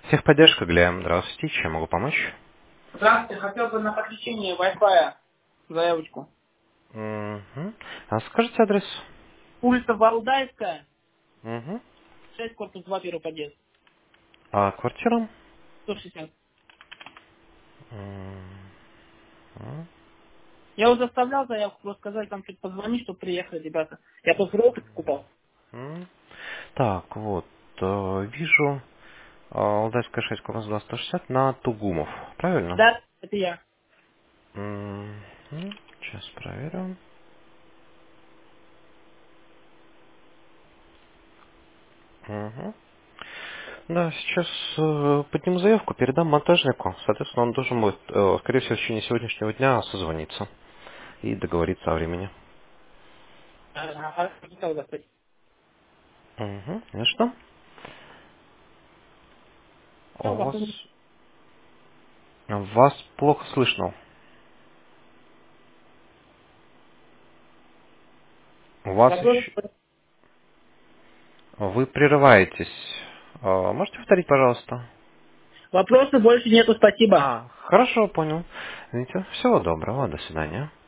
Техподдержка, Глеб. Здравствуйте. Чем могу помочь? Здравствуйте, хотел бы на подключение Wi-Fi заявочку. Угу. А скажите адрес? Улица Валдайская, Угу. 6, корпус 2, первый подъезд, А квартира? 160. Мгм. Я уже оставлял заявку, просто сказали, там чуть позвонить, чтобы приехали ребята. Я просто роутер покупал. Мгм. Так, вот. Вижу Алдайская 6, корпус 2, 160 на Тугумов. Правильно? Да, это я. Мгм. Сейчас проверю. Мгм. Да, сейчас подниму заявку, передам монтажнику. Соответственно, он должен будет, скорее всего, в течение сегодняшнего дня созвониться и договориться о времени. Хотел достать. Угу. Ну что? Все, У вас плохо слышно. У вас Вопросы, еще... Вы прерываетесь. Можете повторить, пожалуйста? вопросы больше нету, спасибо. Хорошо, понял. Видите, всего доброго, до свидания.